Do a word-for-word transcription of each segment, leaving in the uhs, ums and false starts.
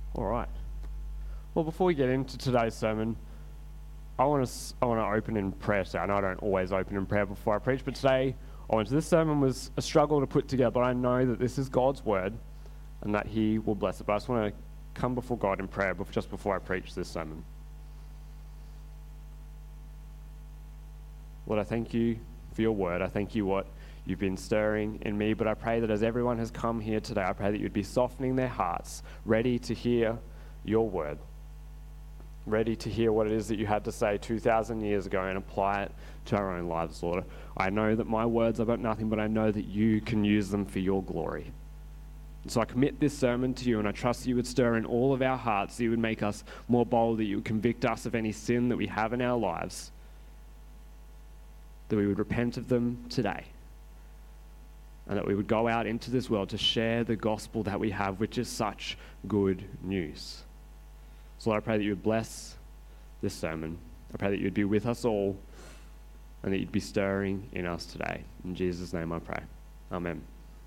All right. Well, before we get into today's sermon, I want to I want to open in prayer today. I know I don't always open in prayer before I preach, but today I want to. This sermon was a struggle to put together, but I know that this is God's word and that He will bless it. But I just want to come before God in prayer just before I preach this sermon. Lord, I thank you for your word. I thank you what you've been stirring in me, but I pray that as everyone has come here today, I pray that you'd be softening their hearts, ready to hear your word, ready to hear what it is that you had to say two thousand years ago and apply it to our own lives, Lord. I know that my words are about nothing, but I know that you can use them for your glory. And so I commit this sermon to you, and I trust that you would stir in all of our hearts, that you would make us more bold, that you would convict us of any sin that we have in our lives, that we would repent of them today, and that we would go out into this world to share the gospel that we have, which is such good news. So Lord, I pray that you would bless this sermon. I pray that you would be with us all and that you'd be stirring in us today. In Jesus' name I pray. Amen.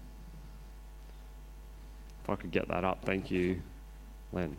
If I could get that up, thank you, Len.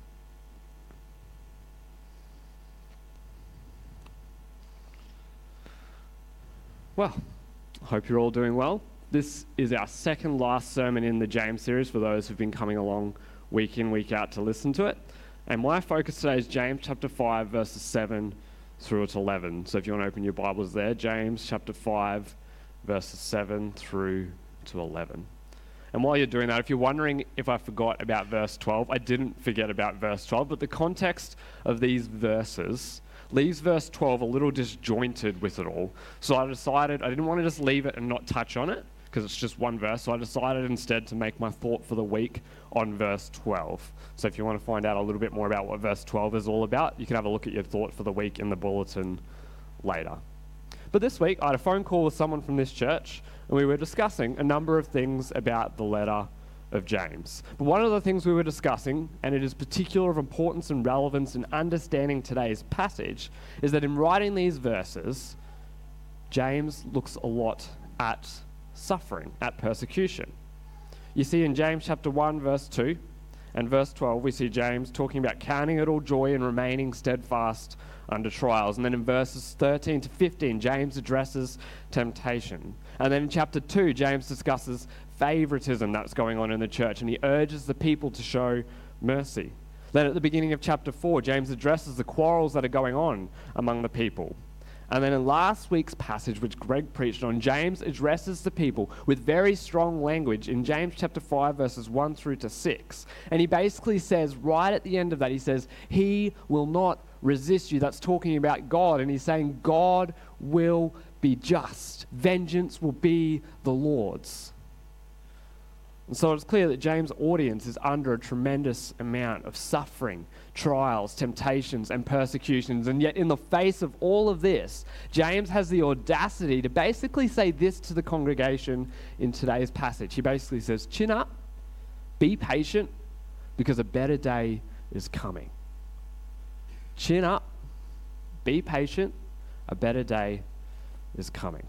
Well, I hope you're all doing well. This is our second last sermon in the James series for those who've been coming along week in, week out to listen to it. And my focus today is James chapter five, verses seven through to eleven. So if you want to open your Bibles there, James chapter five, verses seven through to eleven. And while you're doing that, if you're wondering if I forgot about verse twelve, I didn't forget about verse twelve, but the context of these verses leaves verse twelve a little disjointed with it all. So I decided I didn't want to just leave it and not touch on it, because it's just one verse. So I decided instead to make my thought for the week on verse twelve. So if you want to find out a little bit more about what verse twelve is all about, you can have a look at your thought for the week in the bulletin later. But this week, I had a phone call with someone from this church, and we were discussing a number of things about the letter of James. But one of the things we were discussing, and it is particular of importance and relevance in understanding today's passage, is that in writing these verses, James looks a lot at suffering, at persecution. You see in James chapter one, verse two and verse twelve, we see James talking about counting it all joy and remaining steadfast under trials. And then in verses thirteen to fifteen, James addresses temptation. And then in chapter two, James discusses favoritism that's going on in the church, and he urges the people to show mercy. Then at the beginning of chapter four, James addresses the quarrels that are going on among the people. And then in last week's passage, which Greg preached on, James addresses the people with very strong language in James chapter five, verses one through to six. And he basically says, right at the end of that, he says, he will not resist you. That's talking about God. And he's saying, God will be just. Vengeance will be the Lord's. And so it's clear that James' audience is under a tremendous amount of suffering, trials, temptations, and persecutions. And yet in the face of all of this, James has the audacity to basically say this to the congregation in today's passage. He basically says, chin up, be patient, because a better day is coming. Chin up, be patient, a better day is coming.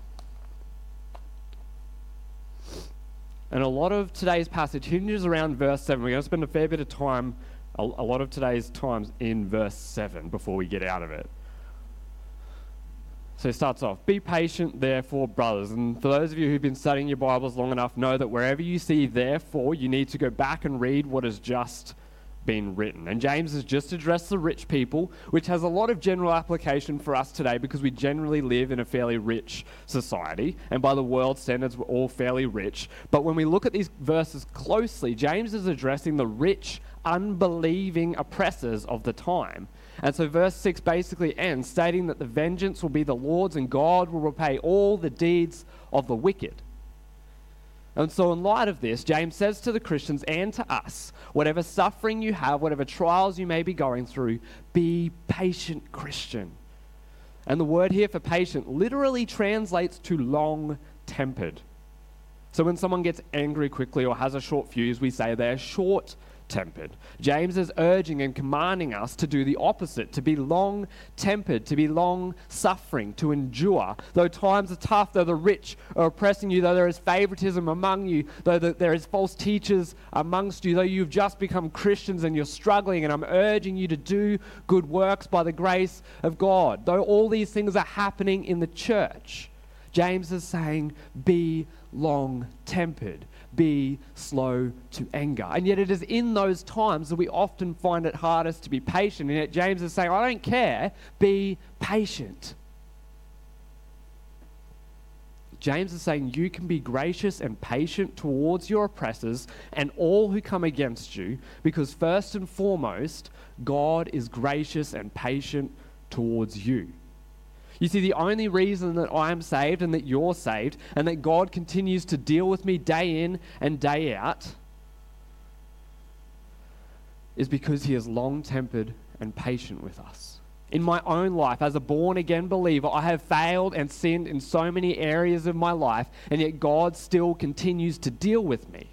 And a lot of today's passage hinges around verse seven. We're going to spend a fair bit of time, a, a lot of today's times in verse seven before we get out of it. So it starts off, be patient, therefore, brothers. And for those of you who've been studying your Bibles long enough, know that wherever you see therefore, you need to go back and read what has just been written. And James has just addressed the rich people, which has a lot of general application for us today because we generally live in a fairly rich society, and by the world standards we're all fairly rich. But when we look at these verses closely, James is addressing the rich, unbelieving oppressors of the time. And so verse six basically ends stating that the vengeance will be the Lord's and God will repay all the deeds of the wicked. And so in light of this, James says to the Christians and to us, whatever suffering you have, whatever trials you may be going through, be patient, Christian. And the word here for patient literally translates to long-tempered. So when someone gets angry quickly or has a short fuse, we say they're short-tempered. tempered. James is urging and commanding us to do the opposite, to be long-tempered, to be long-suffering, to endure. Though times are tough, though the rich are oppressing you, though there is favoritism among you, though the, there is false teachers amongst you, though you've just become Christians and you're struggling, and I'm urging you to do good works by the grace of God. Though all these things are happening in the church, James is saying, be long-tempered. Be slow to anger. And yet it is in those times that we often find it hardest to be patient. And yet James is saying, I don't care, be patient. James is saying you can be gracious and patient towards your oppressors and all who come against you, because first and foremost, God is gracious and patient towards you. You see, the only reason that I am saved and that you're saved and that God continues to deal with me day in and day out is because he is long-tempered and patient with us. In my own life, as a born-again believer, I have failed and sinned in so many areas of my life, and yet God still continues to deal with me.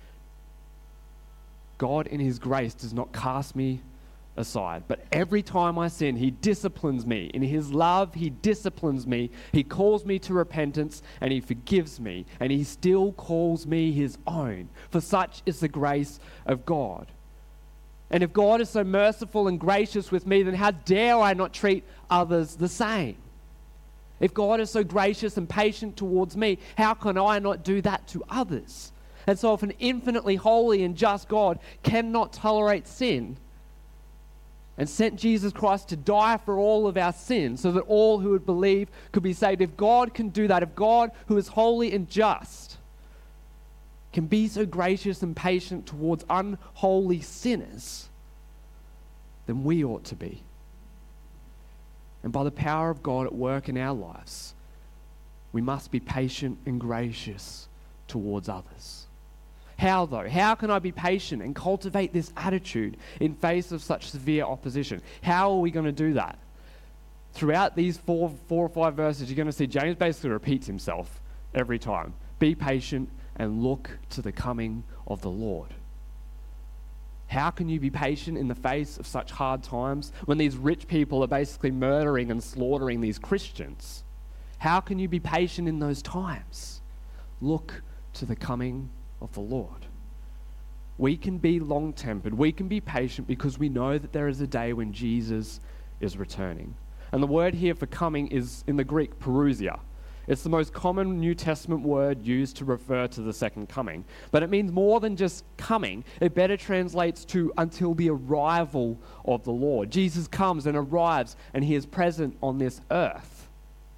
God, in his grace, does not cast me aside. But every time I sin, he disciplines me. In his love, he disciplines me. He calls me to repentance and he forgives me. And he still calls me his own. For such is the grace of God. And if God is so merciful and gracious with me, then how dare I not treat others the same? If God is so gracious and patient towards me, how can I not do that to others? And so if an infinitely holy and just God cannot tolerate sin, and sent Jesus Christ to die for all of our sins so that all who would believe could be saved. If God can do that, if God, who is holy and just, can be so gracious and patient towards unholy sinners, then we ought to be. And by the power of God at work in our lives, we must be patient and gracious towards others. How though? How can I be patient and cultivate this attitude in face of such severe opposition? How are we going to do that? Throughout these four, four or five verses, you're going to see James basically repeats himself every time. Be patient and look to the coming of the Lord. How can you be patient in the face of such hard times when these rich people are basically murdering and slaughtering these Christians? How can you be patient in those times? Look to the coming of the Lord. We can be long-tempered, we can be patient because we know that there is a day when Jesus is returning. And the word here for coming is in the Greek, parousia. It's the most common New Testament word used to refer to the second coming. But it means more than just coming. It better translates to until the arrival of the Lord. Jesus comes and arrives and he is present on this earth.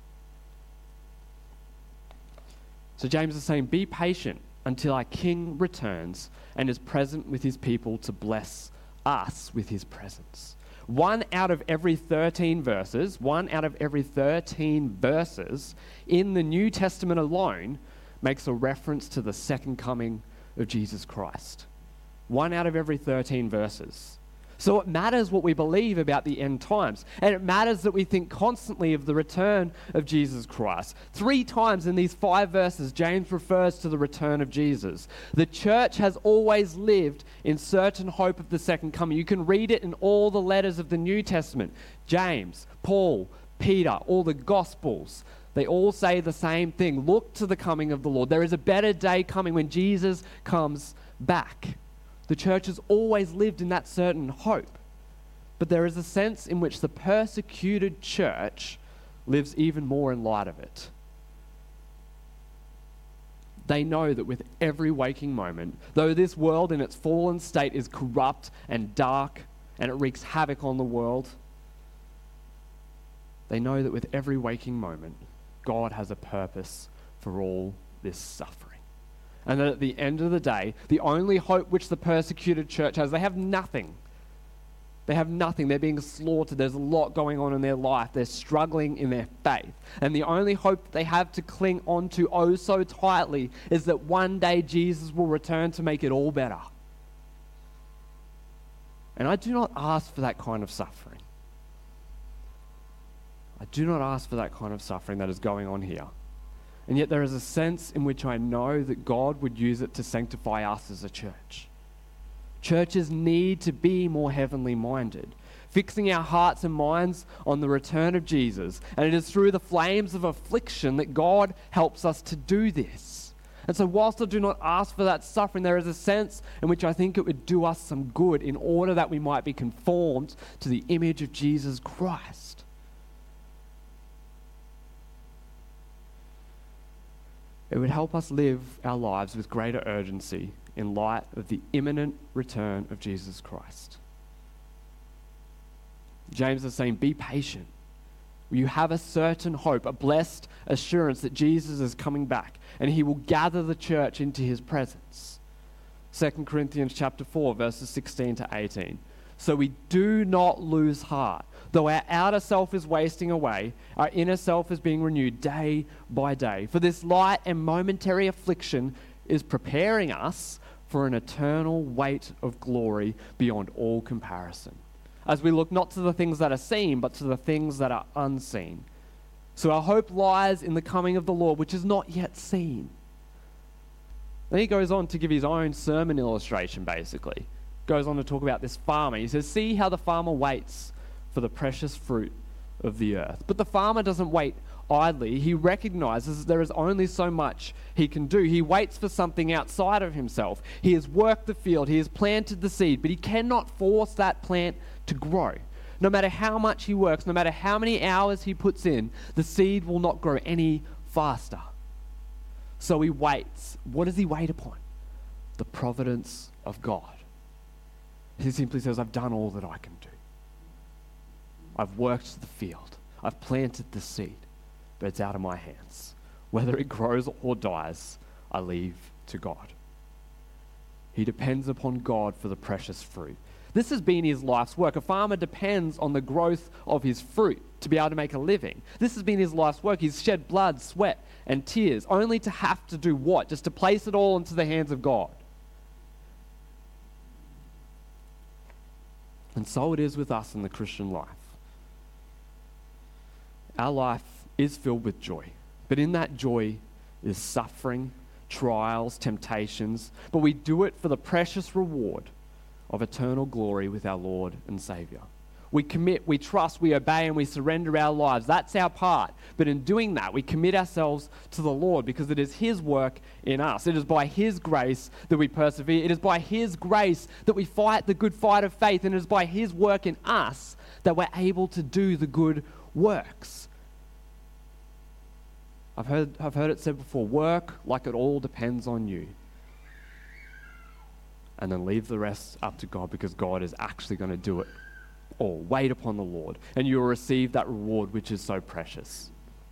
So James is saying, be patient until our King returns and is present with his people to bless us with his presence. One out of every thirteen verses, one out of every thirteen verses in the New Testament alone makes a reference to the second coming of Jesus Christ. One out of every thirteen verses. So it matters what we believe about the end times. And it matters that we think constantly of the return of Jesus Christ. Three times in these five verses, James refers to the return of Jesus. The church has always lived in certain hope of the second coming. You can read it in all the letters of the New Testament. James, Paul, Peter, all the Gospels. They all say the same thing. Look to the coming of the Lord. There is a better day coming when Jesus comes back. The church has always lived in that certain hope. But there is a sense in which the persecuted church lives even more in light of it. They know that with every waking moment, though this world in its fallen state is corrupt and dark and it wreaks havoc on the world, they know that with every waking moment, God has a purpose for all this suffering. And that at the end of the day, the only hope which the persecuted church has, they have nothing. They have nothing. They're being slaughtered. There's a lot going on in their life. They're struggling in their faith. And the only hope that they have to cling on to oh so tightly is that one day Jesus will return to make it all better. And I do not ask for that kind of suffering. I do not ask for that kind of suffering that is going on here. And yet there is a sense in which I know that God would use it to sanctify us as a church. Churches need to be more heavenly minded, fixing our hearts and minds on the return of Jesus. And it is through the flames of affliction that God helps us to do this. And so whilst I do not ask for that suffering, there is a sense in which I think it would do us some good in order that we might be conformed to the image of Jesus Christ. It would help us live our lives with greater urgency in light of the imminent return of Jesus Christ. James is saying, be patient. You have a certain hope, a blessed assurance that Jesus is coming back and he will gather the church into his presence. Second Corinthians chapter four, verses sixteen to eighteen. So we do not lose heart. Though our outer self is wasting away, our inner self is being renewed day by day. For this light and momentary affliction is preparing us for an eternal weight of glory beyond all comparison, as we look not to the things that are seen, but to the things that are unseen. So our hope lies in the coming of the Lord, which is not yet seen. Then he goes on to give his own sermon illustration, basically. Goes on to talk about this farmer. He says, see how the farmer waits for the precious fruit of the earth. But the farmer doesn't wait idly. He recognizes there is only so much he can do. He waits for something outside of himself. He has worked the field. He has planted the seed, but he cannot force that plant to grow. No matter how much he works, no matter how many hours he puts in, the seed will not grow any faster. So he waits. What does he wait upon? The providence of God. He simply says, I've done all that I can do. I've worked the field. I've planted the seed, but it's out of my hands. Whether it grows or dies, I leave to God. He depends upon God for the precious fruit. This has been his life's work. A farmer depends on the growth of his fruit to be able to make a living. This has been his life's work. He's shed blood, sweat, and tears, only to have to do what? Just to place it all into the hands of God. And so it is with us in the Christian life. Our life is filled with joy, but in that joy is suffering, trials, temptations, but we do it for the precious reward of eternal glory with our Lord and Savior. We commit, we trust, we obey, and we surrender our lives. That's our part. But in doing that, we commit ourselves to the Lord because it is his work in us. It is by his grace that we persevere. It is by his grace that we fight the good fight of faith. And it is by his work in us that we're able to do the good works. I've heard, I've heard it said before, work like it all depends on you. And then leave the rest up to God because God is actually going to do it all. Wait upon the Lord and you will receive that reward which is so precious.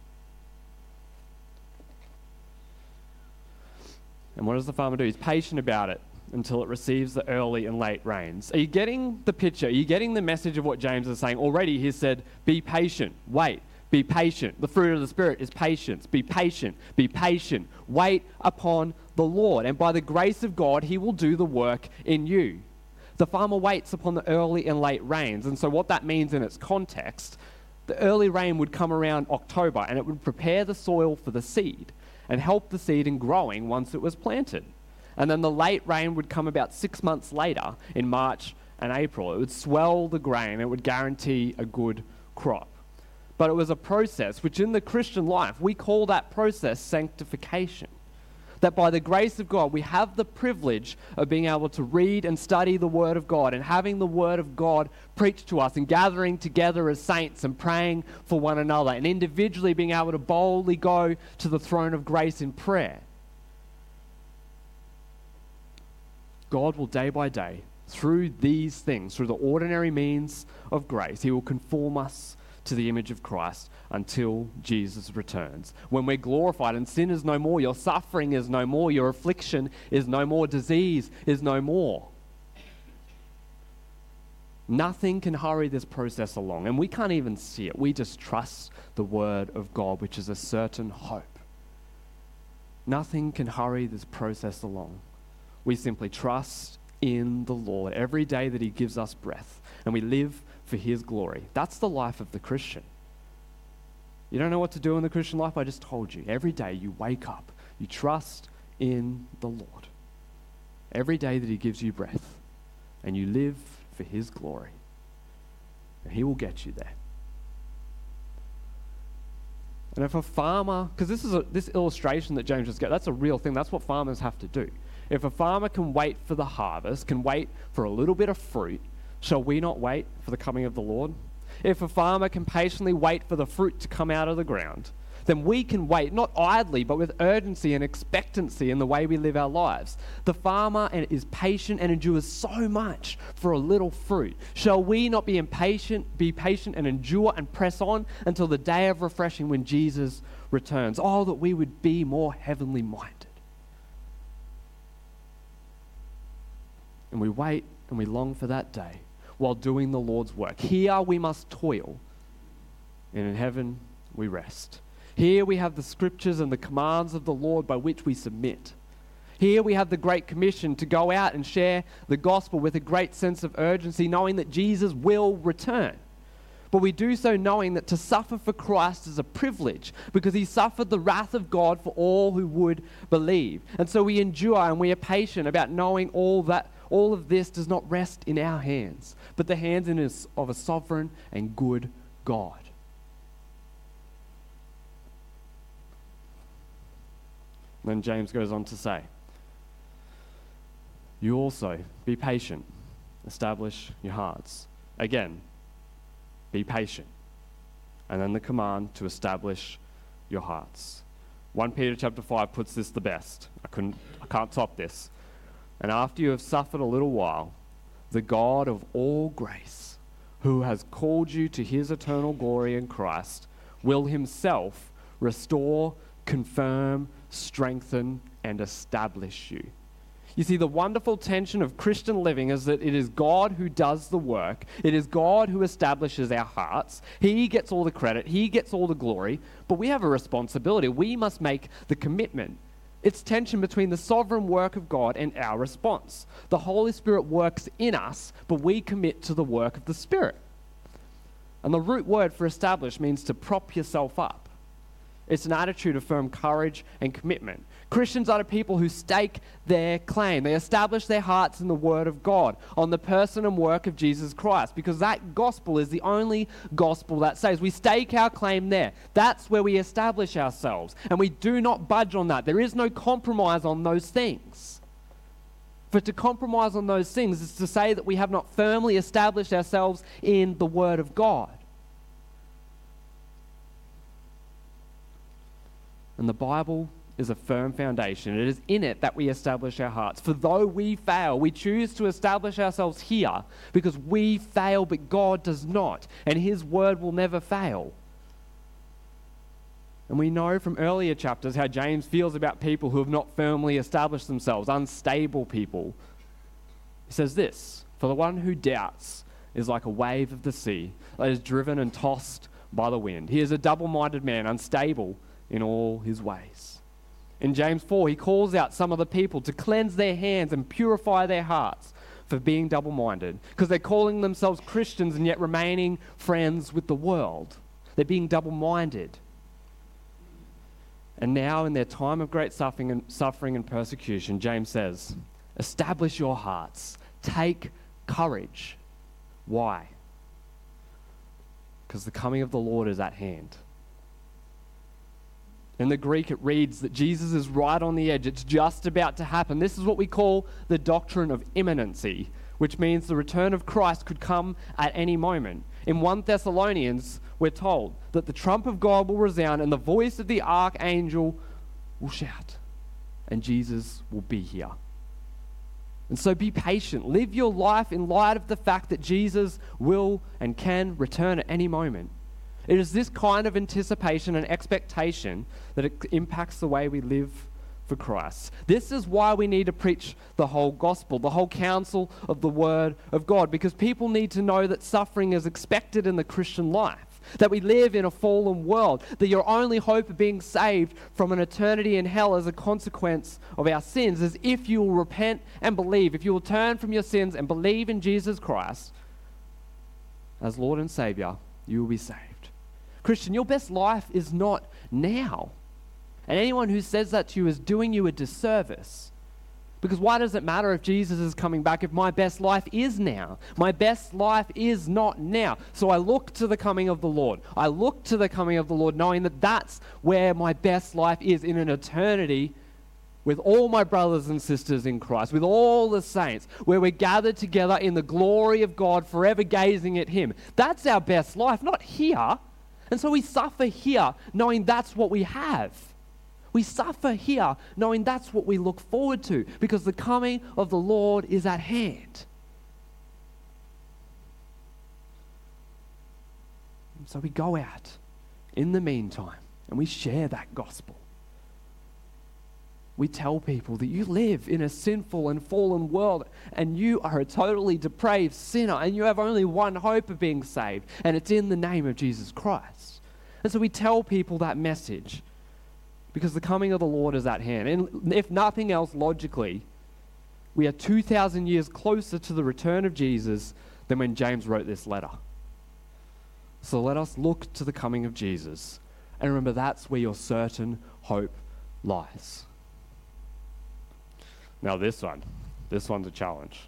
And what does the farmer do? He's patient about it until it receives the early and late rains. Are you getting the picture? Are you getting the message of what James is saying? Already he said, be patient, wait. Be patient. The fruit of the Spirit is patience. Be patient. Be patient. Wait upon the Lord. And by the grace of God, he will do the work in you. The farmer waits upon the early and late rains. And so what that means in its context, the early rain would come around October and it would prepare the soil for the seed and help the seed in growing once it was planted. And then the late rain would come about six months later in March and April. It would swell the grain. It would guarantee a good crop. But it was a process which in the Christian life, we call that process sanctification. That by the grace of God, we have the privilege of being able to read and study the Word of God and having the Word of God preached to us and gathering together as saints and praying for one another and individually being able to boldly go to the throne of grace in prayer. God will day by day, through these things, through the ordinary means of grace, he will conform us to the image of Christ until Jesus returns. When we're glorified and sin is no more, your suffering is no more, your affliction is no more, disease is no more. Nothing can hurry this process along, and we can't even see it. We just trust the Word of God, which is a certain hope. Nothing can hurry this process along. We simply trust in the Lord every day that he gives us breath, and we live for his glory. That's the life of the Christian. You don't know what to do in the Christian life? I just told you. Every day you wake up, you trust in the Lord. Every day that he gives you breath. and you live for his glory. And he will get you there. And if a farmer, because this is a, this illustration that James just gave, that's a real thing. That's what farmers have to do. If a farmer can wait for the harvest, can wait for a little bit of fruit, shall we not wait for the coming of the Lord? If a farmer can patiently wait for the fruit to come out of the ground, then we can wait, not idly, but with urgency and expectancy in the way we live our lives. The farmer is patient and endures so much for a little fruit. Shall we not be impatient, be patient and endure and press on until the day of refreshing when Jesus returns? Oh, that we would be more heavenly minded. And we wait and we long for that day while doing the Lord's work. Here we must toil, and in heaven we rest. Here we have the scriptures and the commands of the Lord by which we submit. Here we have the Great Commission to go out and share the gospel with a great sense of urgency, knowing that Jesus will return. But we do so knowing that to suffer for Christ is a privilege, because he suffered the wrath of God for all who would believe. And so we endure and we are patient about knowing all that all of this does not rest in our hands, but the hands of a sovereign and good God. Then James goes on to say, you also be patient, establish your hearts. Again, be patient. And then the command to establish your hearts. First Peter chapter five puts this the best. I couldn't, I can't top this. And after you have suffered a little while, the God of all grace, who has called you to his eternal glory in Christ, will himself restore, confirm, strengthen, and establish you. You see, the wonderful tension of Christian living is that it is God who does the work. It is God who establishes our hearts. He gets all the credit. He gets all the glory. But we have a responsibility. We must make the commitment. It's tension between the sovereign work of God and our response. The Holy Spirit works in us, but we commit to the work of the Spirit. And the root word for establish means to prop yourself up. It's an attitude of firm courage and commitment. Christians are the people who stake their claim. They establish their hearts in the Word of God, on the person and work of Jesus Christ, because that gospel is the only gospel that saves. We stake our claim there. That's where we establish ourselves, and we do not budge on that. There is no compromise on those things. For to compromise on those things is to say that we have not firmly established ourselves in the Word of God. And the Bible is a firm foundation. It is in it that we establish our hearts. For though we fail, we choose to establish ourselves here because we fail, but God does not. And his word will never fail. And we know from earlier chapters how James feels about people who have not firmly established themselves, unstable people. He says this, for the one who doubts is like a wave of the sea that is driven and tossed by the wind. He is a double-minded man, unstable in all his ways. In James four, he calls out some of the people to cleanse their hands and purify their hearts for being double-minded, because they're calling themselves Christians and yet remaining friends with the world. They're being double-minded. And now in their time of great suffering and, suffering and persecution, James says, establish your hearts. Take courage. Why? Because the coming of the Lord is at hand. In the Greek, it reads that Jesus is right on the edge. It's just about to happen. This is what we call the doctrine of imminency, which means the return of Christ could come at any moment. In First Thessalonians, we're told that the trump of God will resound and the voice of the archangel will shout, and Jesus will be here. And so be patient. Live your life in light of the fact that Jesus will and can return at any moment. It is this kind of anticipation and expectation that it impacts the way we live for Christ. This is why we need to preach the whole gospel, the whole counsel of the Word of God, because people need to know that suffering is expected in the Christian life, that we live in a fallen world, that your only hope of being saved from an eternity in hell as a consequence of our sins is if you will repent and believe, if you will turn from your sins and believe in Jesus Christ as Lord and Savior, you will be saved. Christian, your best life is not now. And anyone who says that to you is doing you a disservice. Because why does it matter if Jesus is coming back if my best life is now? My best life is not now. So I look to the coming of the Lord. I look to the coming of the Lord knowing that that's where my best life is, in an eternity with all my brothers and sisters in Christ, with all the saints, where we're gathered together in the glory of God, forever gazing at Him. That's our best life, not here. And so we suffer here knowing that's what we have. We suffer here knowing that's what we look forward to, because the coming of the Lord is at hand. And so we go out in the meantime and we share that gospel. We tell people that you live in a sinful and fallen world and you are a totally depraved sinner and you have only one hope of being saved, and it's in the name of Jesus Christ. And so we tell people that message because the coming of the Lord is at hand. And if nothing else, logically, we are two thousand years closer to the return of Jesus than when James wrote this letter. So let us look to the coming of Jesus. And remember, that's where your certain hope lies. Now this one, this one's a challenge.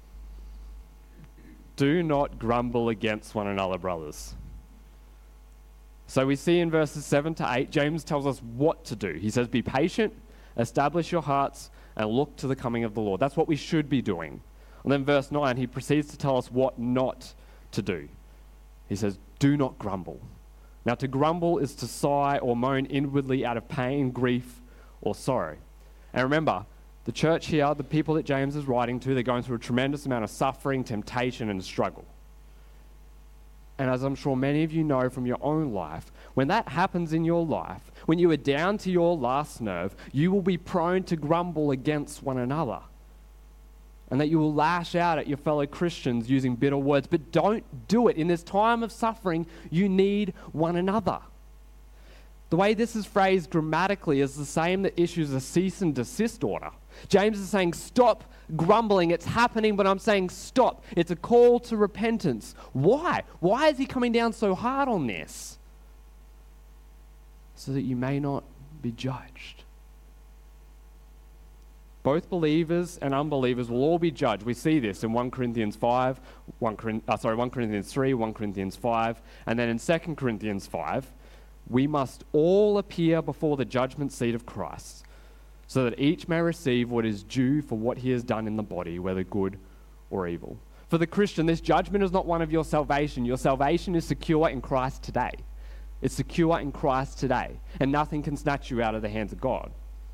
Do not grumble against one another, brothers. So we see in verses seven to eight, James tells us what to do. He says, be patient, establish your hearts, and look to the coming of the Lord. That's what we should be doing. And then verse nine, he proceeds to tell us what not to do. He says, do not grumble. Now to grumble is to sigh or moan inwardly out of pain, grief, or sorrow. And remember, the church here, the people that James is writing to, they're going through a tremendous amount of suffering, temptation, and struggle. And as I'm sure many of you know from your own life, when that happens in your life, when you are down to your last nerve, you will be prone to grumble against one another. And that you will lash out at your fellow Christians using bitter words. But don't do it. In this time of suffering, you need one another. The way this is phrased grammatically is the same that issues a cease and desist order. James is saying, stop grumbling. It's happening, but I'm saying stop. It's a call to repentance. Why? Why is he coming down so hard on this? So that you may not be judged. Both believers and unbelievers will all be judged. We see this in First Corinthians five, one, uh, sorry, First Corinthians three, First Corinthians five, and then in Second Corinthians five, we must all appear before the judgment seat of Christ, so that each may receive what is due for what he has done in the body, whether good or evil. For the Christian, this judgment is not one of your salvation. Your salvation is secure in Christ today. It's secure in Christ today, and nothing can snatch you out of the hands of God.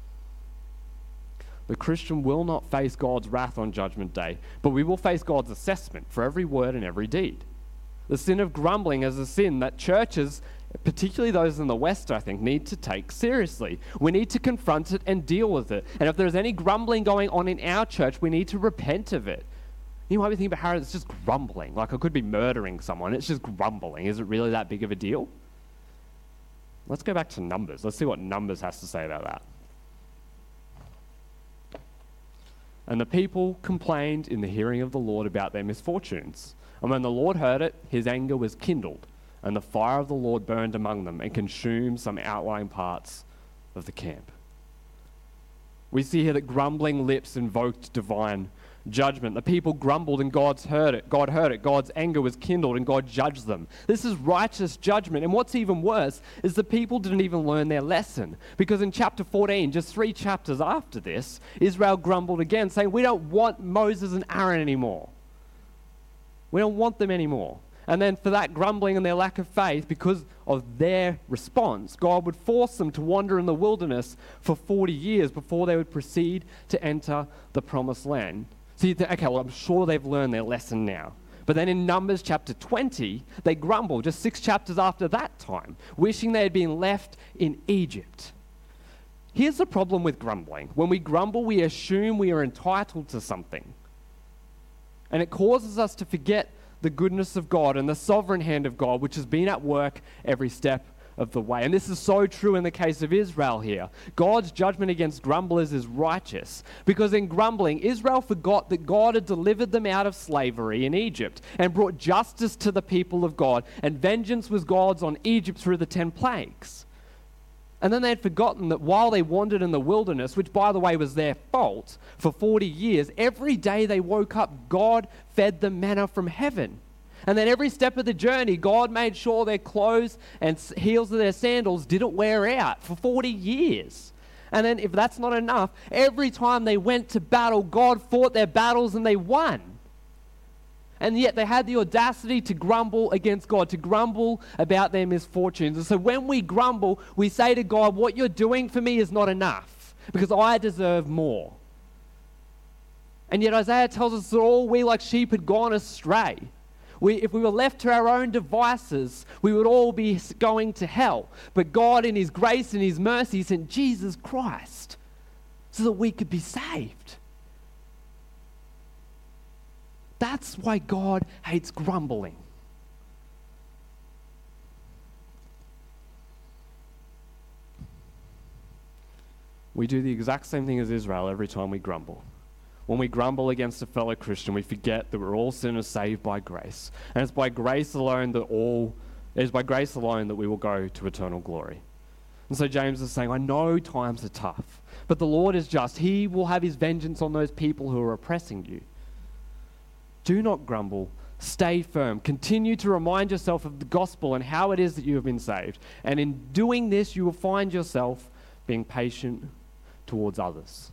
The Christian will not face God's wrath on Judgment Day, but we will face God's assessment for every word and every deed. The sin of grumbling is a sin that churches, particularly those in the West, I think, need to take seriously. We need to confront it and deal with it. And if there's any grumbling going on in our church, we need to repent of it. You might be thinking, but Harry, it's just grumbling. Like, I could be murdering someone. It's just grumbling. Is it really that big of a deal? Let's go back to Numbers. Let's see what Numbers has to say about that. And the people complained in the hearing of the Lord about their misfortunes. And when the Lord heard it, his anger was kindled, and the fire of the Lord burned among them and consumed some outlying parts of the camp. We see here that grumbling lips invoked divine judgment. The people grumbled and God's heard it. God heard it. God's anger was kindled and God judged them. This is righteous judgment. And what's even worse is the people didn't even learn their lesson. Because in chapter fourteen, just three chapters after this, Israel grumbled again, saying, we don't want Moses and Aaron anymore. We don't want them anymore. And then for that grumbling and their lack of faith, because of their response, God would force them to wander in the wilderness for forty years before they would proceed to enter the promised land. So you think, okay, well, I'm sure they've learned their lesson now. But then in Numbers chapter twenty, they grumble just six chapters after that time, wishing they had been left in Egypt. Here's the problem with grumbling. When we grumble, we assume we are entitled to something. And it causes us to forget the goodness of God and the sovereign hand of God, which has been at work every step of the way. And this is so true in the case of Israel here. God's judgment against grumblers is righteous, because in grumbling, Israel forgot that God had delivered them out of slavery in Egypt and brought justice to the people of God, and vengeance was God's on Egypt through the ten plagues. And then they had forgotten that while they wandered in the wilderness, which by the way was their fault, for forty years, every day they woke up, God fed them manna from heaven. And then every step of the journey, God made sure their clothes and heels of their sandals didn't wear out for forty years. And then if that's not enough, every time they went to battle, God fought their battles and they won. And yet they had the audacity to grumble against God, to grumble about their misfortunes. And so when we grumble, we say to God, what you're doing for me is not enough because I deserve more. And yet Isaiah tells us that all we like sheep had gone astray. We, if we were left to our own devices, we would all be going to hell. But God in his grace and his mercy sent Jesus Christ so that we could be saved. That's why God hates grumbling. We do the exact same thing as Israel every time we grumble. When we grumble against a fellow Christian, we forget that we're all sinners saved by grace. And it's by grace alone that all, it is by grace alone that we will go to eternal glory. And so James is saying, I know times are tough, but the Lord is just. He will have his vengeance on those people who are oppressing you. Do not grumble. Stay firm. Continue to remind yourself of the gospel and how it is that you have been saved. And in doing this, you will find yourself being patient towards others.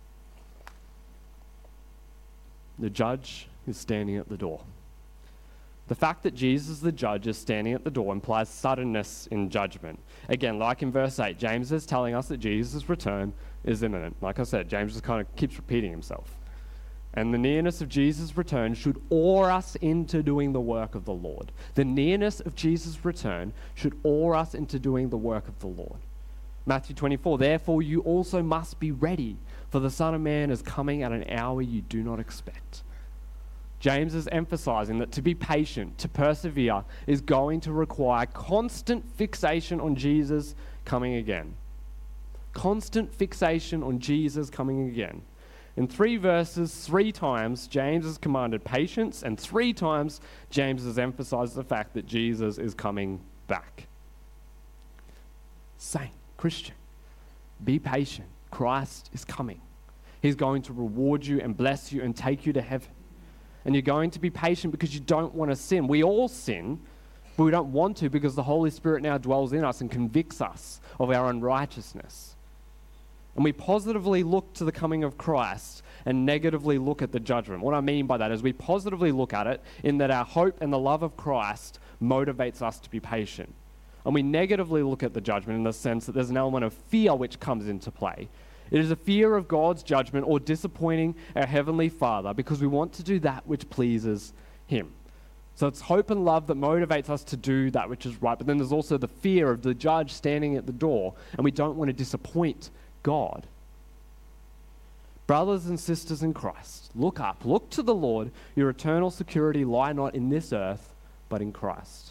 The judge is standing at the door. The fact that Jesus, the judge, is standing at the door implies suddenness in judgment. Again, like in verse eight, James is telling us that Jesus' return is imminent. Like I said, James just kind of keeps repeating himself. And the nearness of Jesus' return should awe us into doing the work of the Lord. The nearness of Jesus' return should awe us into doing the work of the Lord. Matthew twenty-four, therefore you also must be ready, for the Son of Man is coming at an hour you do not expect. James is emphasizing that to be patient, to persevere, is going to require constant fixation on Jesus coming again. Constant fixation on Jesus coming again. In three verses, three times, James has commanded patience, and three times, James has emphasized the fact that Jesus is coming back. Saint, Christian, be patient. Christ is coming. He's going to reward you and bless you and take you to heaven. And you're going to be patient because you don't want to sin. We all sin, but we don't want to because the Holy Spirit now dwells in us and convicts us of our unrighteousness. And we positively look to the coming of Christ and negatively look at the judgment. What I mean by that is we positively look at it in that our hope and the love of Christ motivates us to be patient. And we negatively look at the judgment in the sense that there's an element of fear which comes into play. It is a fear of God's judgment or disappointing our Heavenly Father because we want to do that which pleases Him. So it's hope and love that motivates us to do that which is right. But then there's also the fear of the judge standing at the door, and we don't want to disappoint God. Brothers and sisters in Christ, look up, look to the Lord. Your eternal security lie not in this earth, but in Christ.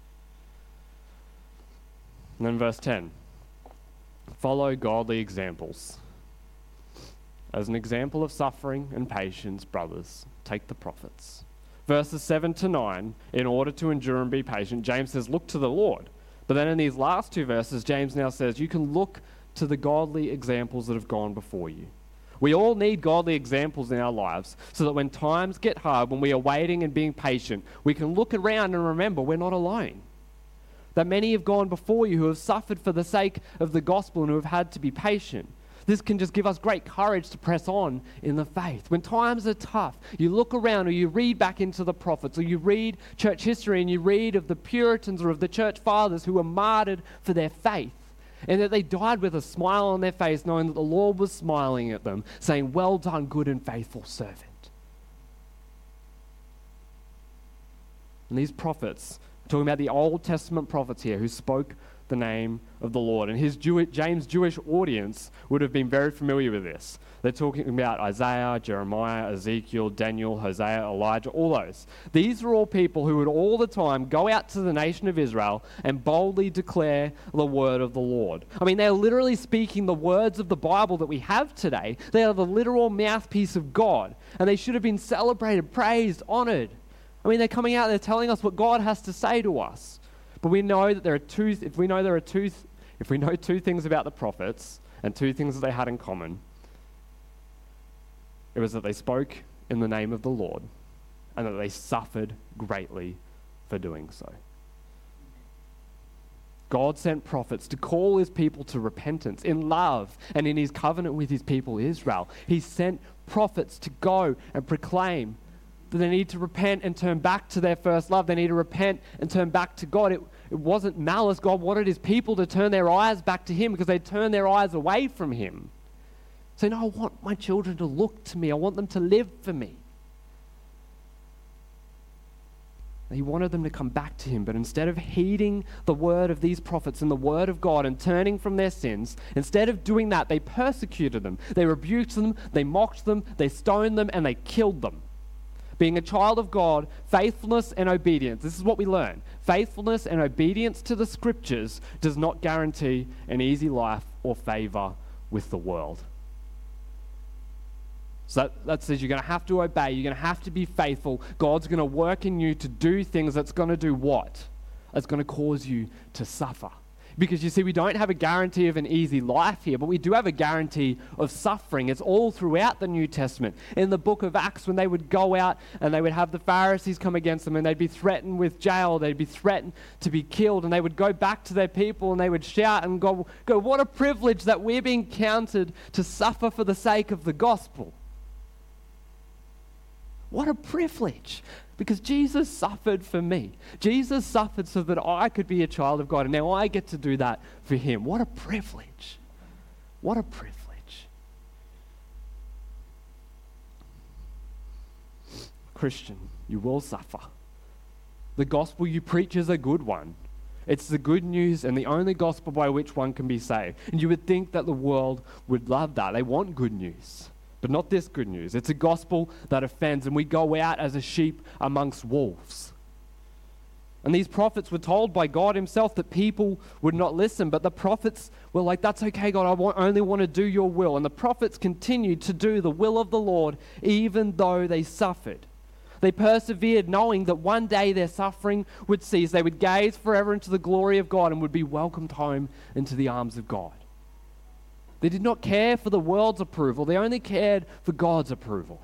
And then verse ten. Follow godly examples. As an example of suffering and patience, brothers, take the prophets. Verses seven to nine, in order to endure and be patient, James says, look to the Lord. But then in these last two verses, James now says, you can look to the godly examples that have gone before you. We all need godly examples in our lives so that when times get hard, when we are waiting and being patient, we can look around and remember we're not alone. That many have gone before you who have suffered for the sake of the gospel and who have had to be patient. This can just give us great courage to press on in the faith. When times are tough, you look around or you read back into the prophets or you read church history and you read of the Puritans or of the church fathers who were martyred for their faith and that they died with a smile on their face knowing that the Lord was smiling at them, saying, well done, good and faithful servant. And these prophets, talking about the Old Testament prophets here who spoke the name of the Lord. And his Jew- James' Jewish audience would have been very familiar with this. They're talking about Isaiah, Jeremiah, Ezekiel, Daniel, Hosea, Elijah, all those. These are all people who would all the time go out to the nation of Israel and boldly declare the word of the Lord. I mean, they're literally speaking the words of the Bible that we have today. They are the literal mouthpiece of God. And they should have been celebrated, praised, honored. I mean, they're coming out, they're telling us what God has to say to us. But we know that there are two, if we know there are two, if if we know two things about the prophets and two things that they had in common, it was that they spoke in the name of the Lord and that they suffered greatly for doing so. God sent prophets to call his people to repentance in love and in his covenant with his people Israel. He sent prophets to go and proclaim that they need to repent and turn back to their first love. They need to repent and turn back to God. It, it wasn't malice. God wanted his people to turn their eyes back to him because they turned their eyes away from him. So, no, I want my children to look to me. I want them to live for me. He wanted them to come back to him, but instead of heeding the word of these prophets and the word of God and turning from their sins, instead of doing that, they persecuted them. They rebuked them, they mocked them, they stoned them, and they killed them. Being a child of God, faithfulness and obedience, this is what we learn. Faithfulness and obedience to the scriptures does not guarantee an easy life or favor with the world. So that, that says you're going to have to obey, you're going to have to be faithful. God's going to work in you to do things that's going to do what? It's going to cause you to suffer. Because you see, we don't have a guarantee of an easy life here, but we do have a guarantee of suffering. It's all throughout the New Testament. In the book of Acts, when they would go out and they would have the Pharisees come against them and they'd be threatened with jail, they'd be threatened to be killed, and they would go back to their people and they would shout and go, go what a privilege that we're being counted to suffer for the sake of the gospel. What a privilege, because Jesus suffered for me. Jesus suffered so that I could be a child of God, and now I get to do that for him. What a privilege. What a privilege. Christian, you will suffer. The gospel you preach is a good one. It's the good news and the only gospel by which one can be saved. And you would think that the world would love that. They want good news. But not this good news. It's a gospel that offends, and we go out as a sheep amongst wolves. And these prophets were told by God himself that people would not listen, but the prophets were like, that's okay, God, I want, only want to do your will. And the prophets continued to do the will of the Lord, even though they suffered. They persevered, knowing that one day their suffering would cease. They would gaze forever into the glory of God and would be welcomed home into the arms of God. They did not care for the world's approval. They only cared for God's approval.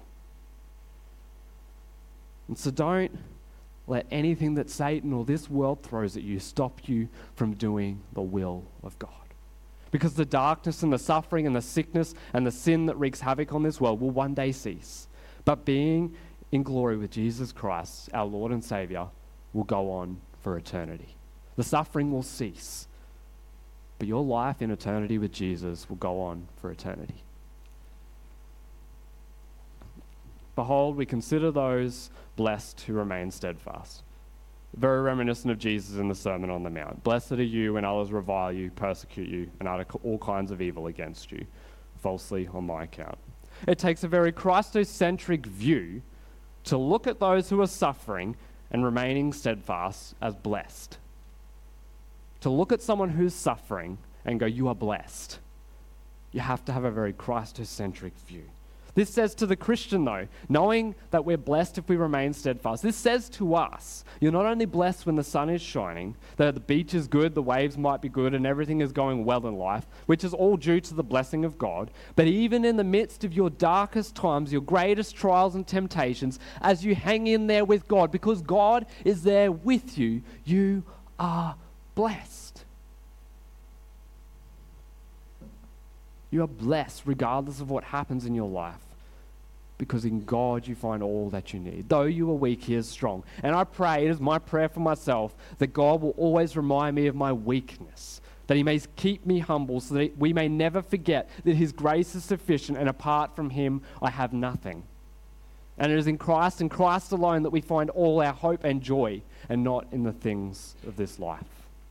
And so don't let anything that Satan or this world throws at you stop you from doing the will of God. Because the darkness and the suffering and the sickness and the sin that wreaks havoc on this world will one day cease. But being in glory with Jesus Christ, our Lord and Savior, will go on for eternity. The suffering will cease. But your life in eternity with Jesus will go on for eternity. Behold, we consider those blessed who remain steadfast. Very reminiscent of Jesus in the Sermon on the Mount. Blessed are you when others revile you, persecute you, and utter all kinds of evil against you, falsely on my account. It takes a very Christocentric view to look at those who are suffering and remaining steadfast as blessed. To look at someone who's suffering and go, you are blessed. You have to have a very Christocentric view. This says to the Christian, though, knowing that we're blessed if we remain steadfast, this says to us, you're not only blessed when the sun is shining, that the beach is good, the waves might be good, and everything is going well in life, which is all due to the blessing of God, but even in the midst of your darkest times, your greatest trials and temptations, as you hang in there with God, because God is there with you, you are blessed. You are blessed regardless of what happens in your life, because in God you find all that you need. Though you are weak, he is strong. And I pray, it is my prayer for myself, that God will always remind me of my weakness, that he may keep me humble so that we may never forget that his grace is sufficient, and apart from him I have nothing. And it is in Christ and Christ alone that we find all our hope and joy, and not in the things of this life.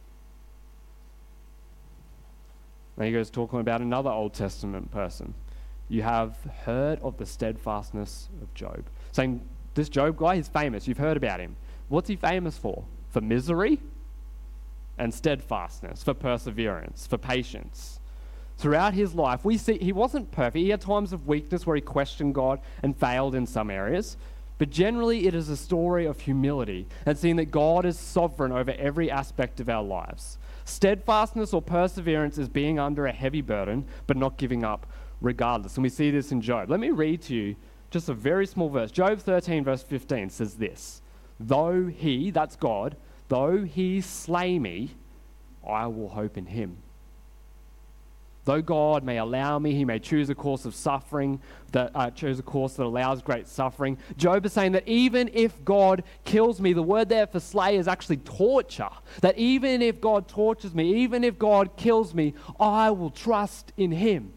Now he goes talking about another Old Testament person. You have heard of the steadfastness of Job. Saying, this Job guy, he's famous. You've heard about him. What's he famous for? For misery and steadfastness, for perseverance, for patience. Throughout his life, we see he wasn't perfect. He had times of weakness where he questioned God and failed in some areas. But generally, it is a story of humility and seeing that God is sovereign over every aspect of our lives. Steadfastness or perseverance is being under a heavy burden, but not giving up regardless. And we see this in Job. Let me read to you just a very small verse. Job thirteen, verse fifteen says this: "Though he," that's God, "though he slay me, I will hope in him. Though God may allow me, he may choose a course of suffering, that uh, choose a course that allows great suffering." Job is saying that even if God kills me, the word there for slay is actually torture. That even if God tortures me, even if God kills me, I will trust in him.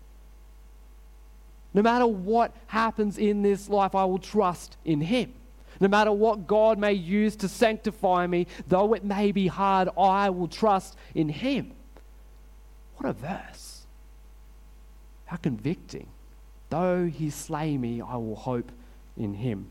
No matter what happens in this life, I will trust in him. No matter what God may use to sanctify me, though it may be hard, I will trust in him. What a verse. How convicting. Though he slay me, I will hope in him.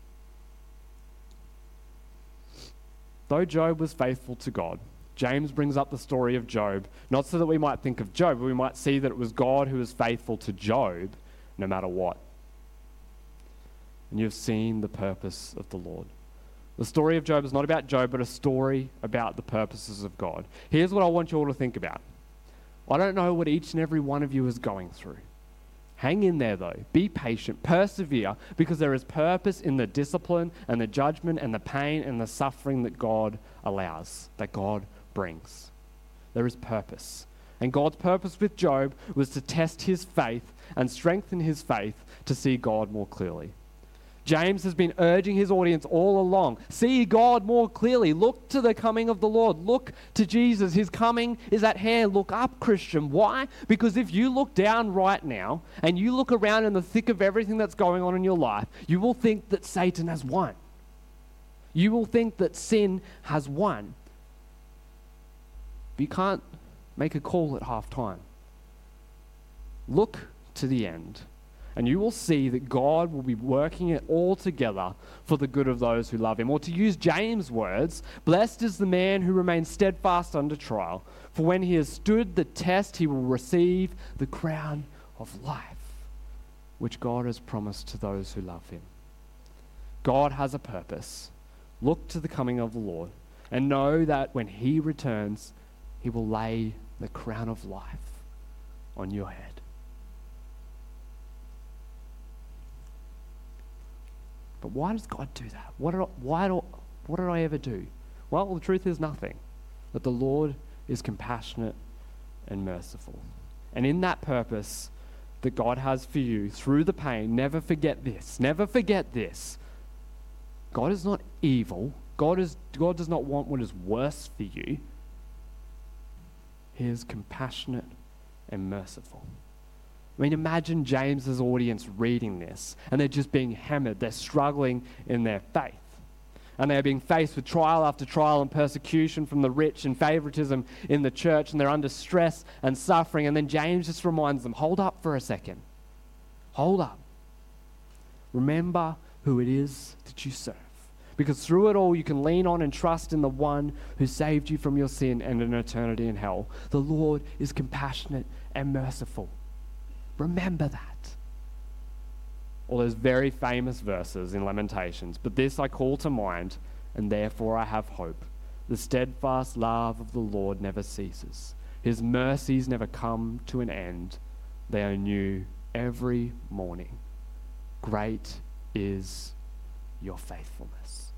Though Job was faithful to God, James brings up the story of Job, not so that we might think of Job, but we might see that it was God who was faithful to Job no matter what. And you've seen the purpose of the Lord. The story of Job is not about Job, but a story about the purposes of God. Here's what I want you all to think about. I don't know what each and every one of you is going through. Hang in there though. Be patient. Persevere, because there is purpose in the discipline and the judgment and the pain and the suffering that God allows, that God brings. There is purpose. And God's purpose with Job was to test his faith and strengthen his faith to see God more clearly. James has been urging his audience all along, see God more clearly. Look to the coming of the Lord. Look to Jesus. His coming is at hand. Look up, Christian. Why? Because if you look down right now and you look around in the thick of everything that's going on in your life, you will think that Satan has won. You will think that sin has won. But you can't make a call at half time. Look to the end, and you will see that God will be working it all together for the good of those who love him. Or to use James' words, blessed is the man who remains steadfast under trial, for when he has stood the test, he will receive the crown of life, which God has promised to those who love him. God has a purpose. Look to the coming of the Lord, and know that when he returns, he will lay the crown of life on your head. But why does God do that? What did I, why do, what did I ever do? Well, the truth is nothing. That the Lord is compassionate and merciful. And in that purpose that God has for you through the pain, never forget this. Never forget this. God is not evil. God is God does not want what is worse for you. He is compassionate and merciful. I mean, imagine James's audience reading this, and they're just being hammered. They're struggling in their faith. And they're being faced with trial after trial and persecution from the rich and favoritism in the church, and they're under stress and suffering. And then James just reminds them, hold up for a second. Hold up. Remember who it is that you serve. Because through it all, you can lean on and trust in the one who saved you from your sin and an eternity in hell. The Lord is compassionate and merciful. Remember that. All those very famous verses in Lamentations. But this I call to mind, and therefore I have hope. The steadfast love of the Lord never ceases. His mercies never come to an end. They are new every morning. Great is your faithfulness.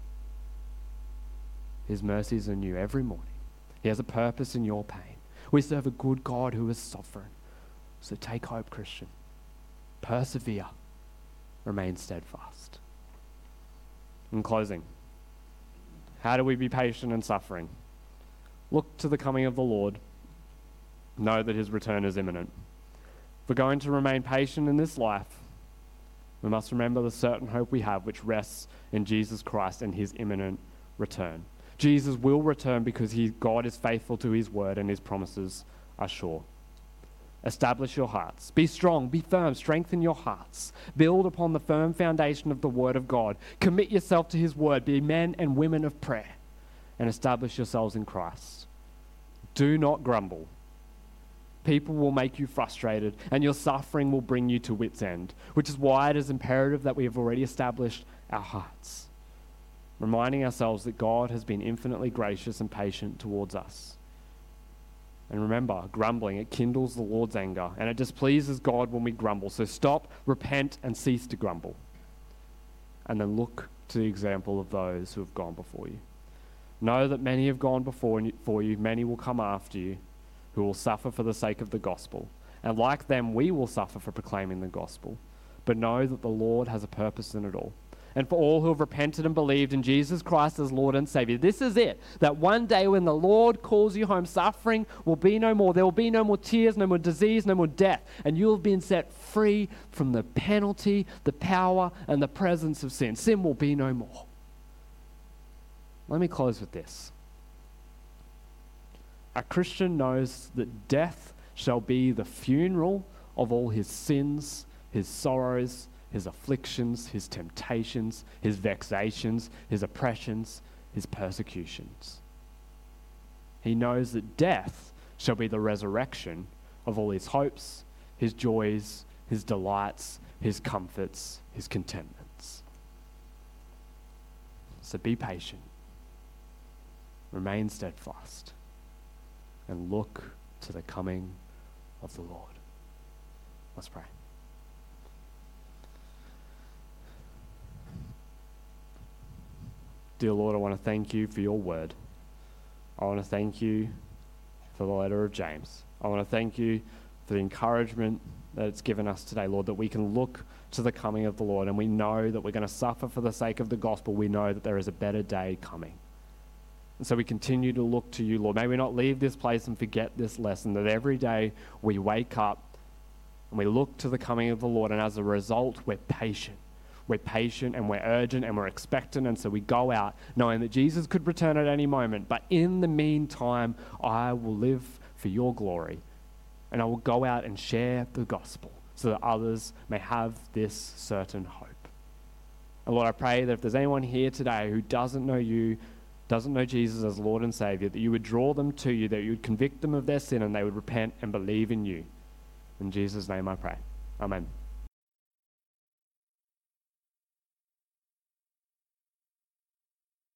His mercies are new every morning. He has a purpose in your pain. We serve a good God who is sovereign. So take hope, Christian. Persevere. Remain steadfast. In closing, how do we be patient in suffering? Look to the coming of the Lord. Know that his return is imminent. If we're going to remain patient in this life, we must remember the certain hope we have, which rests in Jesus Christ and his imminent return. Jesus will return because he, God is faithful to his word and his promises are sure. Establish your hearts. Be strong, be firm, strengthen your hearts. Build upon the firm foundation of the word of God. Commit yourself to his word. Be men and women of prayer and establish yourselves in Christ. Do not grumble. People will make you frustrated and your suffering will bring you to wit's end, which is why it is imperative that we have already established our hearts, reminding ourselves that God has been infinitely gracious and patient towards us. And remember, grumbling, it kindles the Lord's anger, and it displeases God when we grumble. So stop, repent, and cease to grumble. And then look to the example of those who have gone before you. Know that many have gone before for you, many will come after you, who will suffer for the sake of the gospel. And like them, we will suffer for proclaiming the gospel. But know that the Lord has a purpose in it all. And for all who have repented and believed in Jesus Christ as Lord and Savior, this is it, that one day when the Lord calls you home, suffering will be no more. There will be no more tears, no more disease, no more death. And you have been set free from the penalty, the power, and the presence of sin. Sin will be no more. Let me close with this. A Christian knows that death shall be the funeral of all his sins, his sorrows, his afflictions, his temptations, his vexations, his oppressions, his persecutions. He knows that death shall be the resurrection of all his hopes, his joys, his delights, his comforts, his contentments. So be patient, remain steadfast, and look to the coming of the Lord. Let's pray. Dear Lord, I want to thank you for your word. I want to thank you for the letter of James. I want to thank you for the encouragement that it's given us today, Lord, that we can look to the coming of the Lord, and we know that we're going to suffer for the sake of the gospel. We know that there is a better day coming. And so we continue to look to you, Lord. May we not leave this place and forget this lesson, that every day we wake up and we look to the coming of the Lord, and as a result, we're patient. We're patient and we're urgent and we're expectant, and so we go out knowing that Jesus could return at any moment. But in the meantime, I will live for your glory, and I will go out and share the gospel so that others may have this certain hope. And Lord, I pray that if there's anyone here today who doesn't know you, doesn't know Jesus as Lord and Savior, that you would draw them to you, that you would convict them of their sin, and they would repent and believe in you. In Jesus' name I pray. Amen.